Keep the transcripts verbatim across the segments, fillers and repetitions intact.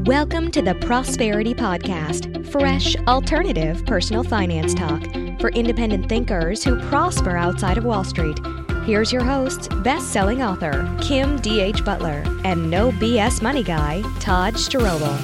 Welcome to the Prosperity Podcast, fresh, alternative personal finance talk for independent thinkers who prosper outside of Wall Street. Here's your hosts, best-selling author Kim D H. Butler and no B S money guy Todd Strobel.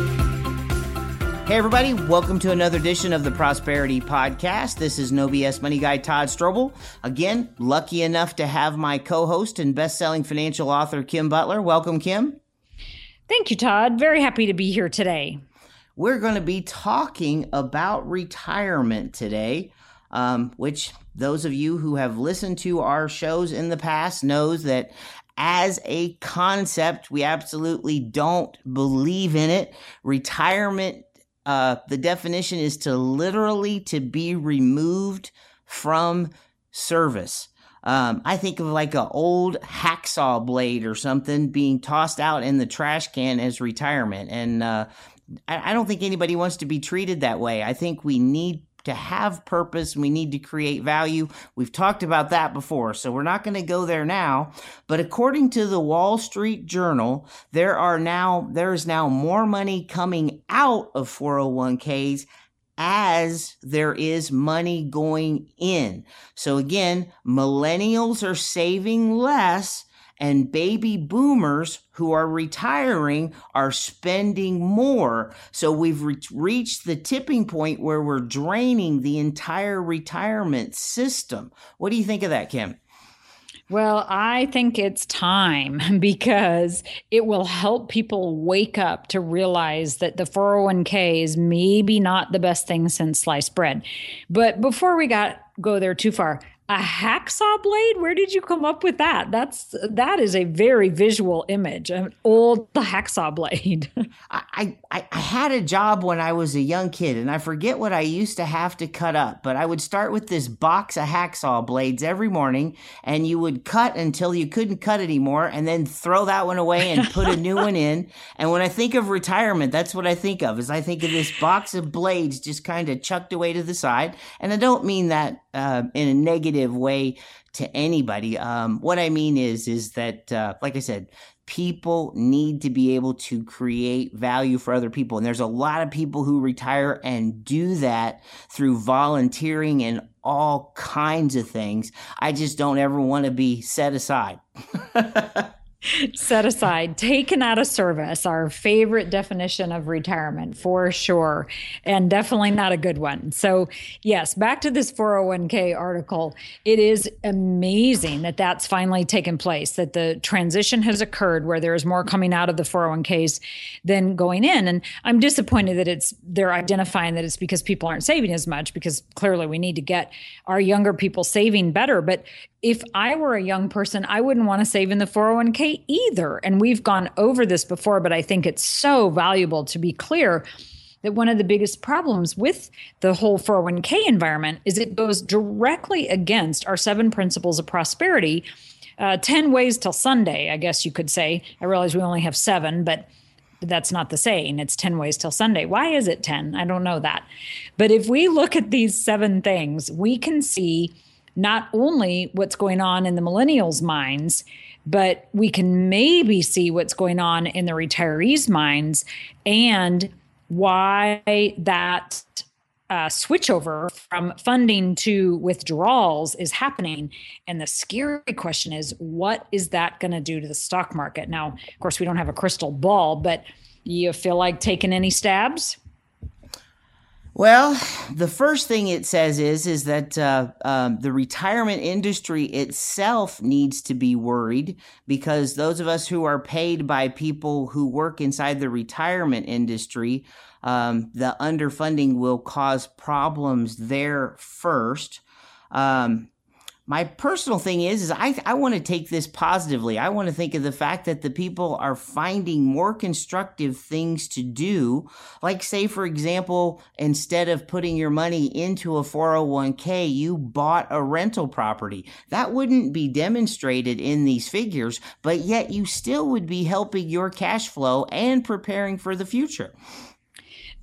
Hey everybody, welcome to another edition of the Prosperity Podcast. This is No B S Money Guy Todd Strobel. Again, lucky enough to have my co-host and best-selling financial author Kim Butler. Welcome, Kim. Thank you, Todd. Very happy to be here today. We're going to be talking about retirement today, um, which those of you who have listened to our shows in the past knows that as a concept, we absolutely don't believe in it. Retirement, uh, the definition is to literally to be removed from service. Um, I think of like an old hacksaw blade or something being tossed out in the trash can as retirement. And uh, I, I don't think anybody wants to be treated that way. I think we need to have purpose and we need to create value. We've talked about that before, so we're not going to go there now. But according to the Wall Street Journal, there are now there is now more money coming out of four oh one k's as there is money going in. So again, millennials are saving less and baby boomers who are retiring are spending more. So we've re- reached the tipping point where we're draining the entire retirement system. What do you think of that, Kim? Well, I think it's time because it will help people wake up to realize that the four oh one k is maybe not the best thing since sliced bread. But before we got go there too far, a hacksaw blade? Where did you come up with that? That's that is a very visual image, an old hacksaw blade. I, I, I had a job when I was a young kid, and I forget what I used to have to cut up, but I would start with this box of hacksaw blades every morning, and you would cut until you couldn't cut anymore, and then throw that one away and put a new one in. And when I think of retirement, that's what I think of, is I think of this box of blades just kind of chucked away to the side. And I don't mean that uh, in a negative way to anybody. Um, what I mean is, is that, uh, like I said, people need to be able to create value for other people. And there's a lot of people who retire and do that through volunteering and all kinds of things. I just don't ever want to be set aside. Set aside, taken out of service, our favorite definition of retirement for sure, and definitely not a good one. So yes, back to this four oh one k article. It is amazing that that's finally taken place, that the transition has occurred where there is more coming out of the four oh one k's than going in. And I'm disappointed that it's they're identifying that it's because people aren't saving as much, because clearly we need to get our younger people saving better. But if I were a young person, I wouldn't want to save in the four oh one k either. And we've gone over this before, but I think it's so valuable to be clear that one of the biggest problems with the whole four oh one k environment is it goes directly against our seven principles of prosperity, uh, ten ways till Sunday, I guess you could say. I realize we only have seven, but that's not the saying. It's ten ways till Sunday. Why is it ten? I don't know that. But if we look at these seven things, we can see not only what's going on in the millennials' minds, but we can maybe see what's going on in the retirees' minds and why that uh, switchover from funding to withdrawals is happening. And the scary question is, what is that going to do to the stock market? Now, of course, we don't have a crystal ball, but you feel like taking any stabs? Well, the first thing it says is is that uh, um, the retirement industry itself needs to be worried, because those of us who are paid by people who work inside the retirement industry, um, the underfunding will cause problems there first. Um, My personal thing is, is I, I want to take this positively. I want to think of the fact that the people are finding more constructive things to do. Like, say, for example, instead of putting your money into a four oh one k, you bought a rental property. That wouldn't be demonstrated in these figures, but yet you still would be helping your cash flow and preparing for the future.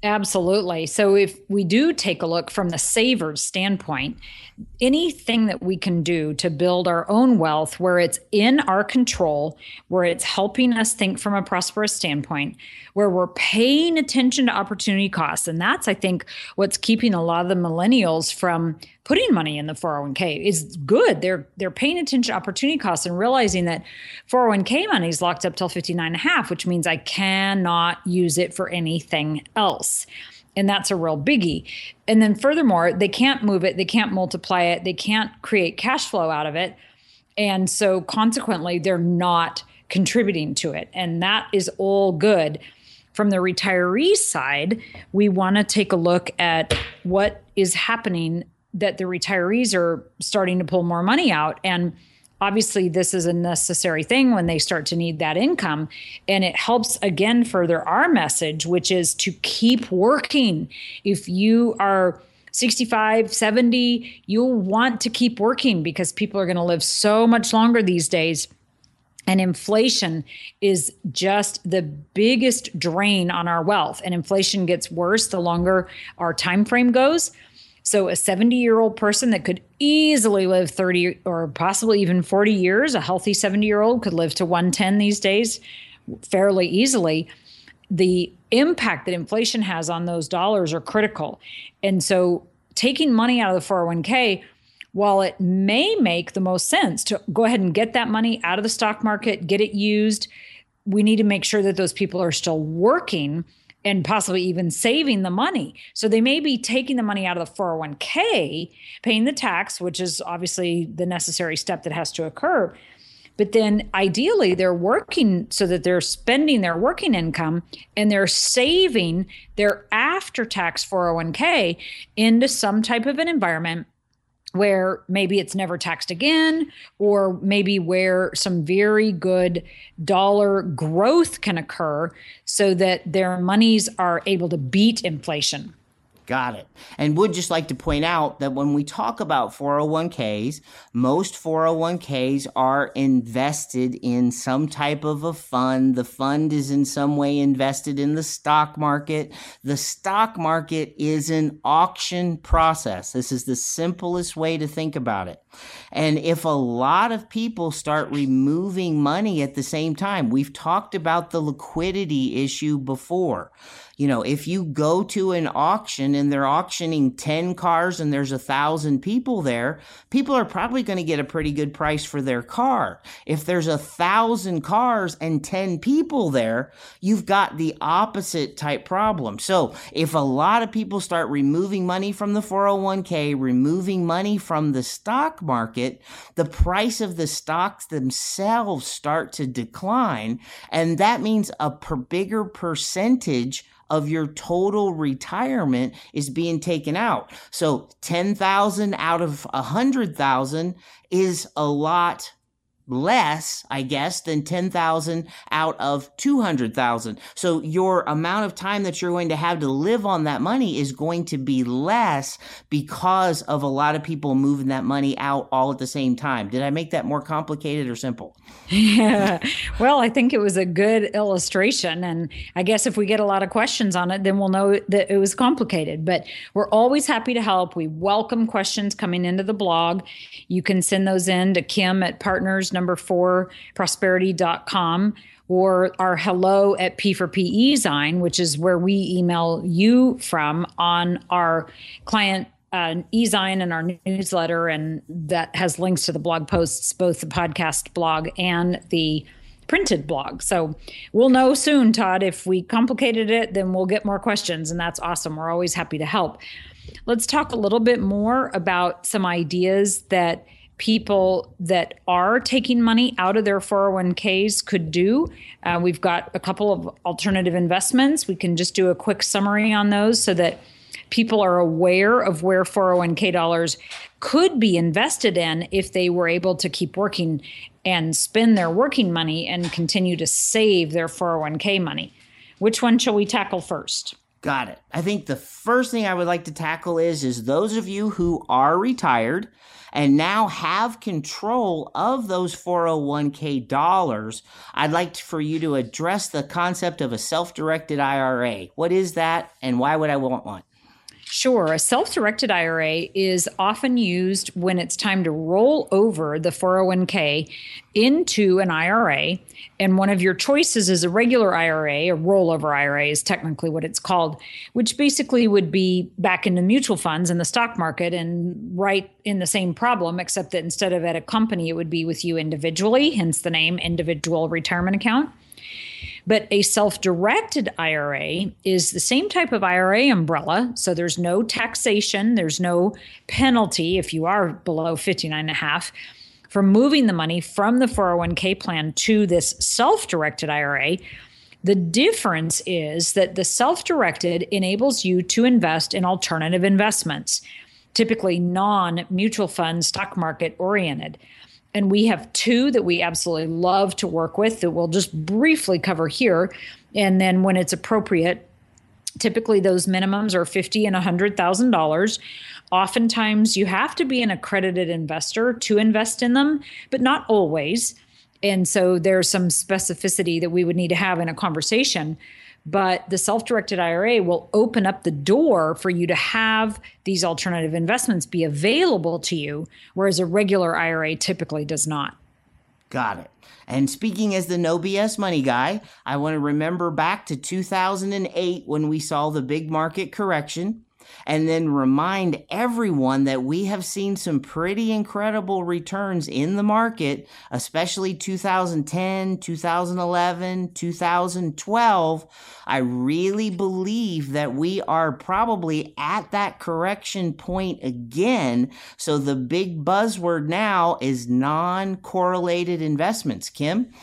Absolutely. So if we do take a look from the saver's standpoint, anything that we can do to build our own wealth where it's in our control, where it's helping us think from a prosperous standpoint, where we're paying attention to opportunity costs. And that's, I think, what's keeping a lot of the millennials from putting money in the four oh one k is good. They're they're paying attention to opportunity costs and realizing that four oh one k money is locked up till fifty-nine and a half, which means I cannot use it for anything else. And that's a real biggie. And then furthermore, they can't move it. They can't multiply it. They can't create cash flow out of it. And so consequently, they're not contributing to it. And that is all good. From the retiree side, we want to take a look at what is happening, that the retirees are starting to pull more money out. And obviously, this is a necessary thing when they start to need that income. And it helps, again, further our message, which is to keep working. If you are sixty-five, seventy, you'll want to keep working because people are going to live so much longer these days. And inflation is just the biggest drain on our wealth. And inflation gets worse the longer our time frame goes. So a seventy-year-old person that could easily live thirty or possibly even forty years, a healthy seventy-year-old could live to one ten these days fairly easily. The impact that inflation has on those dollars are critical. And so taking money out of the four oh one k, while it may make the most sense to go ahead and get that money out of the stock market, get it used, we need to make sure that those people are still working and possibly even saving the money. So they may be taking the money out of the four oh one k, paying the tax, which is obviously the necessary step that has to occur. But then ideally they're working so that they're spending their working income and they're saving their after-tax four oh one k into some type of an environment where maybe it's never taxed again, or maybe where some very good dollar growth can occur so that their monies are able to beat inflation. Got it. And would just like to point out that when we talk about four oh one k's, most four oh one k's are invested in some type of a fund. The fund is in some way invested in the stock market. The stock market is an auction process. This is the simplest way to think about it. And if a lot of people start removing money at the same time, we've talked about the liquidity issue before. You know, if you go to an auction and they're auctioning ten cars and there's a thousand people there, people are probably going to get a pretty good price for their car. If there's a thousand cars and ten people there, you've got the opposite type problem. So if a lot of people start removing money from the four oh one k, removing money from the stock market, the price of the stocks themselves start to decline. And that means a per bigger percentage of your total retirement is being taken out. So ten thousand out of one hundred thousand is a lot less, I guess, than ten thousand out of two hundred thousand. So your amount of time that you're going to have to live on that money is going to be less because of a lot of people moving that money out all at the same time. Did I make that more complicated or simple? Yeah. Well, I think it was a good illustration. And I guess if we get a lot of questions on it, then we'll know that it was complicated. But we're always happy to help. We welcome questions coming into the blog. You can send those in to Kim at partners number four prosperity dot com or our hello at P four P e-Zine, which is where we email you from on our client uh, e-Zine and our newsletter. And that has links to the blog posts, both the podcast blog and the printed blog. So we'll know soon, Todd. If we complicated it, then we'll get more questions. And that's awesome. We're always happy to help. Let's talk a little bit more about some ideas that people that are taking money out of their four oh one k's could do. Uh, we've got a couple of alternative investments. We can just do a quick summary on those so that people are aware of where four oh one k dollars could be invested in if they were able to keep working and spend their working money and continue to save their four oh one k money. Which one shall we tackle first? Got it. I think the first thing I would like to tackle is, is those of you who are retired and now have control of those four oh one k dollars, I'd like for you to address the concept of a self-directed I R A. What is that, and why would I want one? Sure. A self-directed I R A is often used when it's time to roll over the four oh one k into an I R A. And one of your choices is a regular I R A, a rollover I R A is technically what it's called, which basically would be back into mutual funds in the stock market and right in the same problem, except that instead of at a company, it would be with you individually, hence the name individual retirement account. But a self-directed I R A is the same type of I R A umbrella. So there's no taxation. There's no penalty if you are below fifty-nine and a half for moving the money from the four oh one k plan to this self-directed I R A. The difference is that the self-directed enables you to invest in alternative investments, typically non-mutual fund, stock market oriented. And we have two that we absolutely love to work with that we'll just briefly cover here. And then when it's appropriate, typically those minimums are fifty thousand dollars and one hundred thousand dollars. Oftentimes you have to be an accredited investor to invest in them, but not always. And so there's some specificity that we would need to have in a conversation. But the self-directed I R A will open up the door for you to have these alternative investments be available to you, whereas a regular I R A typically does not. Got it. And speaking as the no B S money guy, I want to remember back to two thousand eight when we saw the big market correction, and then remind everyone that we have seen some pretty incredible returns in the market, especially two thousand ten, two thousand eleven, two thousand twelve. I really believe that we are probably at that correction point again. So the big buzzword now is non-correlated investments. Kim?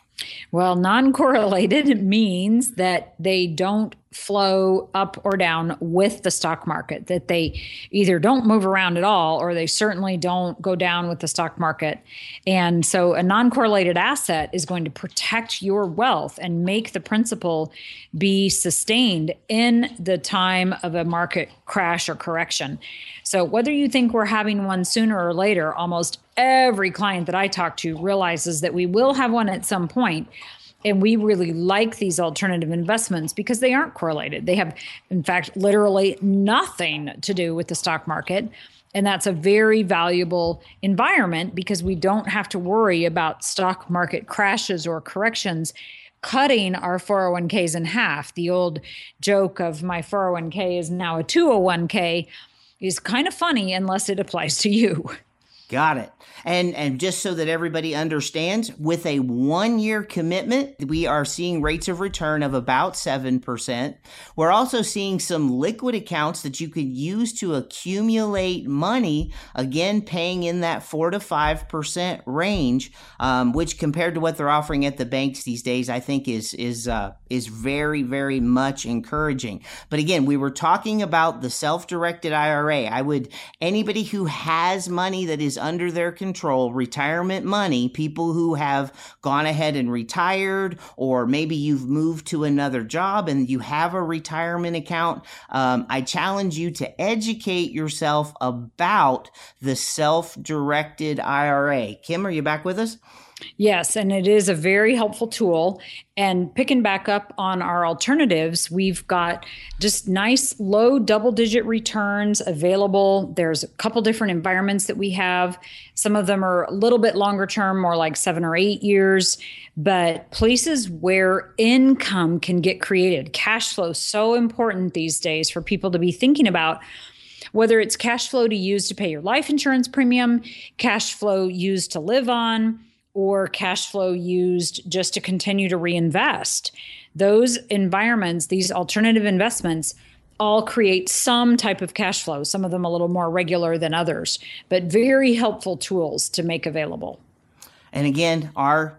Well, non-correlated means that they don't flow up or down with the stock market, that they either don't move around at all or they certainly don't go down with the stock market. And so a non-correlated asset is going to protect your wealth and make the principal be sustained in the time of a market crash or correction. So whether you think we're having one sooner or later, almost every client that I talk to realizes that we will have one at some point. And we really like these alternative investments because they aren't correlated. They have, in fact, literally nothing to do with the stock market. And that's a very valuable environment because we don't have to worry about stock market crashes or corrections cutting our four oh one k's in half. The old joke of my four oh one k is now a two oh one k is kind of funny unless it applies to you. Got it. And and just so that everybody understands, with a one-year commitment, we are seeing rates of return of about seven percent. We're also seeing some liquid accounts that you could use to accumulate money, again, paying in that four to five percent range, um, which compared to what they're offering at the banks these days, I think is is uh, is very, very much encouraging. But again, we were talking about the self-directed I R A. I would, anybody who has money that is under their control, retirement money, people who have gone ahead and retired, or maybe you've moved to another job and you have a retirement account, um, I challenge you to educate yourself about the self-directed I R A. Kim, are you back with us? Yes, and it is a very helpful tool. And picking back up on our alternatives, we've got just nice low double-digit returns available. There's a couple different environments that we have. Some of them are a little bit longer term, more like seven or eight years, but places where income can get created. Cash flow is so important these days for people to be thinking about. Whether it's cash flow to use to pay your life insurance premium, cash flow used to live on, or cash flow used just to continue to reinvest. Those environments, these alternative investments, all create some type of cash flow, some of them a little more regular than others, but very helpful tools to make available. And again, our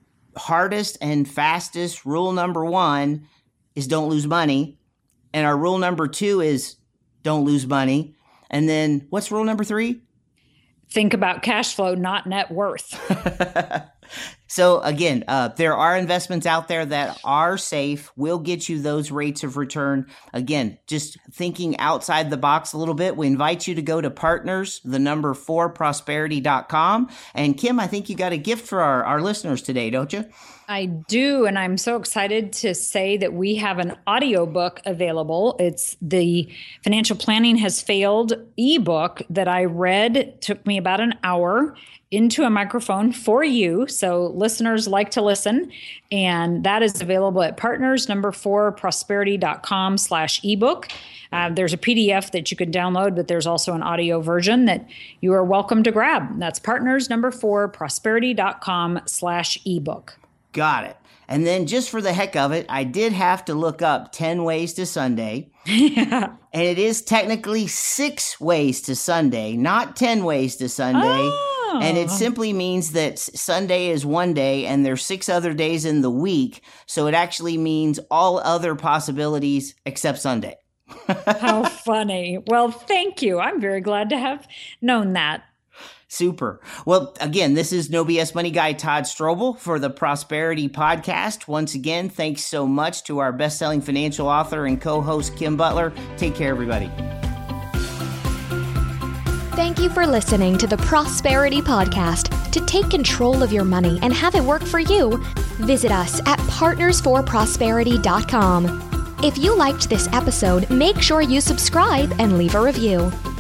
hardest and fastest rule number one is don't lose money. And our rule number two is don't lose money. And then what's rule number three? Think about cash flow, not net worth. So again, uh, there are investments out there that are safe, will get you those rates of return. Again, just thinking outside the box a little bit, we invite you to go to partners, the number four prosperity dot com. And Kim, I think you got a gift for our, our listeners today, don't you? I do. And I'm so excited to say that we have an audiobook available. It's the Financial Planning Has Failed ebook that I read. It took me about an hour into a microphone for you. So listeners like to listen. And that is available at partners number four prosperity dot com slash ebook. Uh, there's a P D F that you can download, but there's also an audio version that you are welcome to grab. That's partners number four prosperity dot com slash ebook. Got it. And then just for the heck of it, I did have to look up ten ways to Sunday. Yeah. And it is technically six ways to Sunday, not ten ways to Sunday. Oh. And it simply means that Sunday is one day and there's six other days in the week. So it actually means all other possibilities except Sunday. How funny. Well, thank you. I'm very glad to have known that. Super. Well, again, this is No B S Money Guy Todd Strobel for the Prosperity Podcast. Once again, thanks so much to our best-selling financial author and co-host, Kim Butler. Take care, everybody. Thank you for listening to the Prosperity Podcast. To take control of your money and have it work for you, visit us at partners for prosperity dot com. If you liked this episode, make sure you subscribe and leave a review.